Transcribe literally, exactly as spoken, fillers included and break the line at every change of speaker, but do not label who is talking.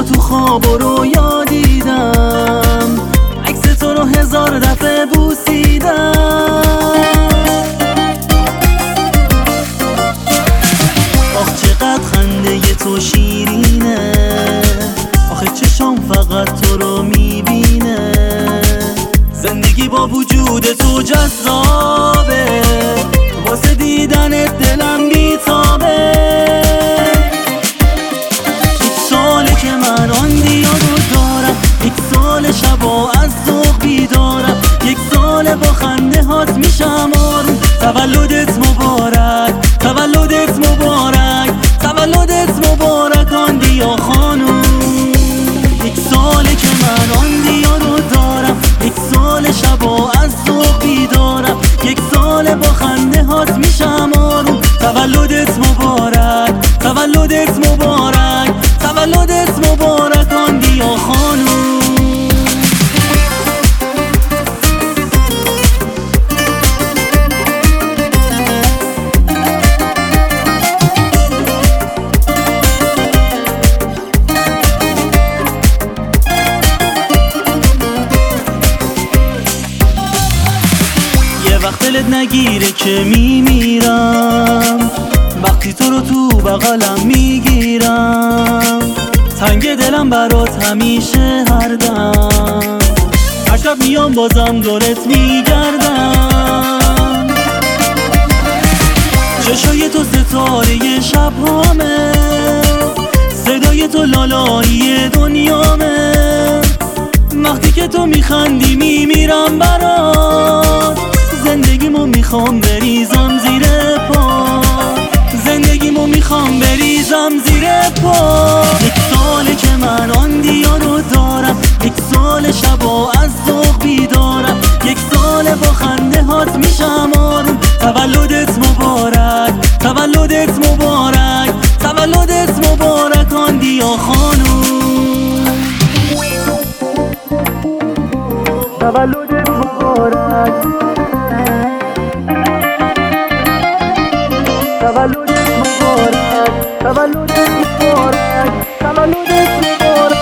تو تو خواب و رویا دیدم، عکس تو رو هزار دفعه بوسیدم. آخ چقدر خنده تو شیرینه، آخه چشام فقط تو رو میبینه. زندگی با وجود تو جذابه، واسه دیدنت دلم بیتابه. یک ساله که من آن دیار رو دارم، یک سال شبا از ذوق بیدارم، یک سال با خنده هات میشم آروم. تولدت مبارک، تولدت مبارک، تولدت مبارک آن دیا خانوم. یک ساله که من آن دیا رو دارم، یک سال شبا از ذوق بیدارم، یک سال با خنده هات میشم آروم. تولدت مبارک، تولدت مبارک، تولدت مبارک آن دیا خانوم. وقت دلت نگیره که میمیرم، وقتی تو رو تو بغلم میگیرم. تنگ دلم برات همیشه هر دم، هر شب میام بازم دورت میگردم. چشای تو ستاره شبهامه، صدای تو لالایی دنیامه. وقتی که تو میخندی میمیرم برات، زندگیمو میخوام بریزم زیر پا، زندگیمو میخوام بریزم زیر پا. یک ساله که من آن دیا رو دارم، یک سال شبا از ذوق بیدارم، یک سال با خنده هات میشم آروم. تولدت مبارک، تولدت مبارک، تولدت مبارک آن دیا خانوم. تولدت مبارک، تولدت مبارک، تولدت مبارک، تولدت مبارک.